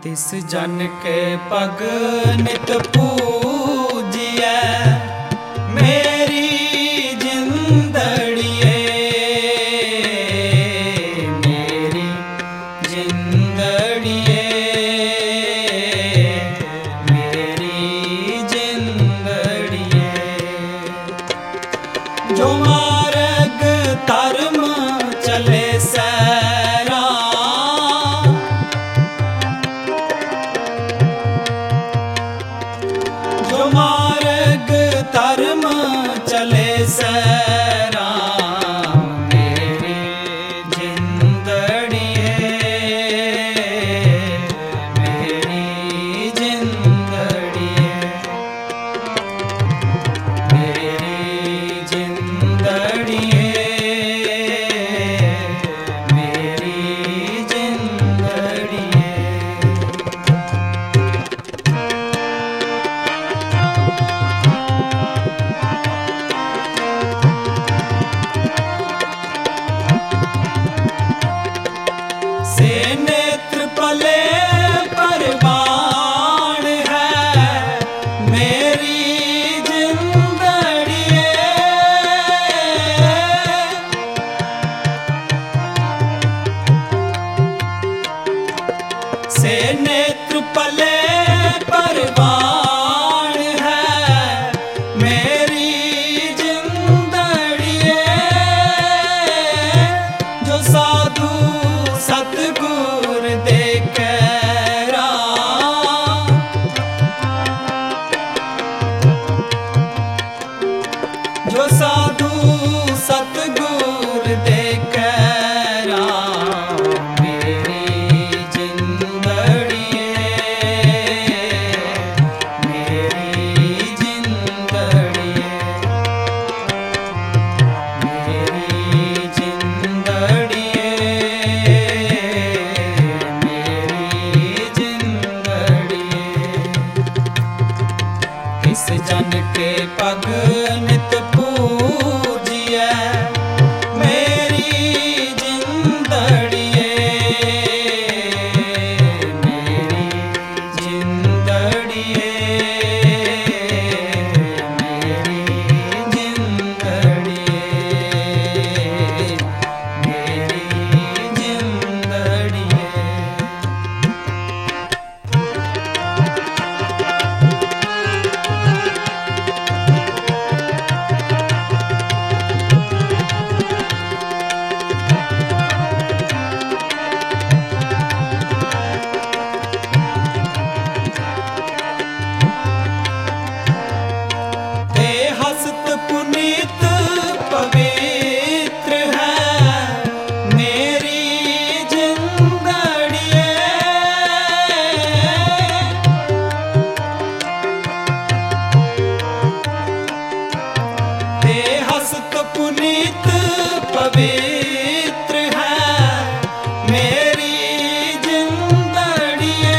तिस जन के पग नित पूजिए मेरी जिंदड़िए, मेरी जिंदड़िए, मेरी जिंदड़िए। जो मार्ग धर्म चले सैरा, जो मार्ग धर्म चले सैरा, मेरी जिंदड़िए, मेरी जिंदड़िए, मेरी जिंदड़िए, मेरी जिंदड़िए। से नेत्र पले परवान है मेरी जिंदड़िए, से नेत्र पले परवान है मेरी जिंदड़िए। जो साधु सतगुर देखरा, जो साधु सतगुर देखरा, मेरी जिंदड़िए, मेरी जिंदड़िए, मेरी जिंदड़िए, मेरी जिंदड़िए। इस जन के पग नित पूजिए मेरी जिंदड़िए, मेरी जिंदड़िए, मेरी जिंदड़िए, मेरी जिंदड़िए। ते हस्त पुनीत पवित्र है मेरी जिंदड़िए, ते हस्त पुनीत पवित्र है मेरी जिंदड़िए।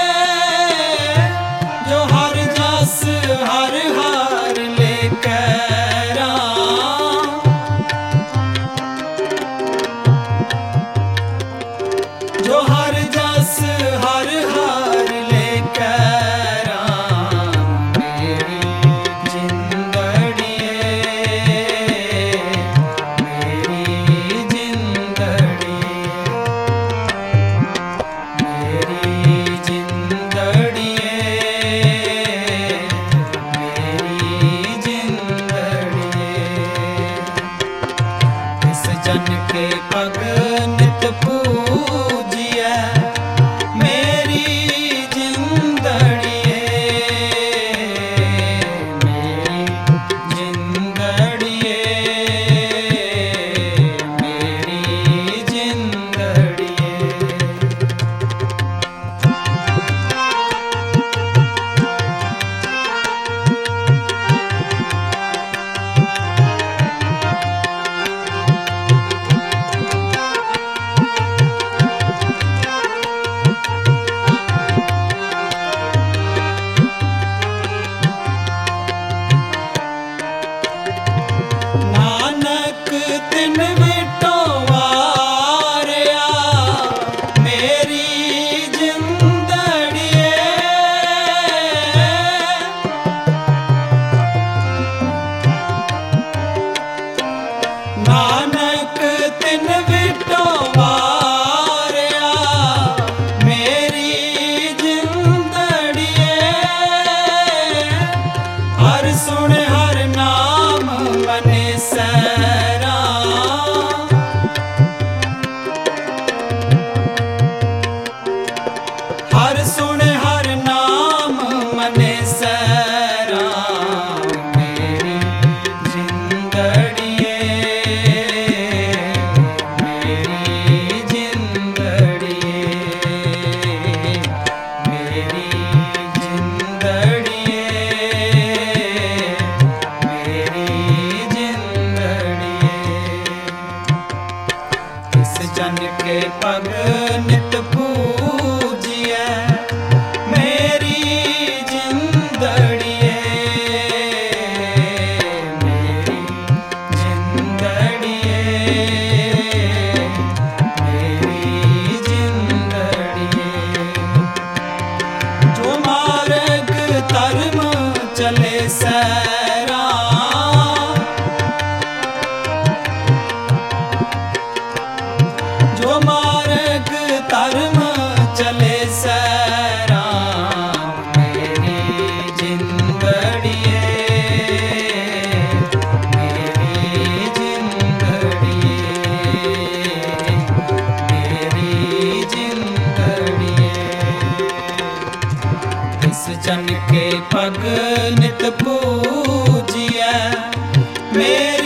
जो हर जस हर हार लेकरा, जो हर जस हर हार लेकरा, मेरी जिंदड़िए, मेरी जिंदड़िए, मेरी जिंदड़िए, मेरी जिंदड़िए। इस जन के पग नित पूजिए धर्म चले सैराम मेरी जिंदड़िए मेरी जिंदड़िए इस जन के पग नित पूजिए मेरे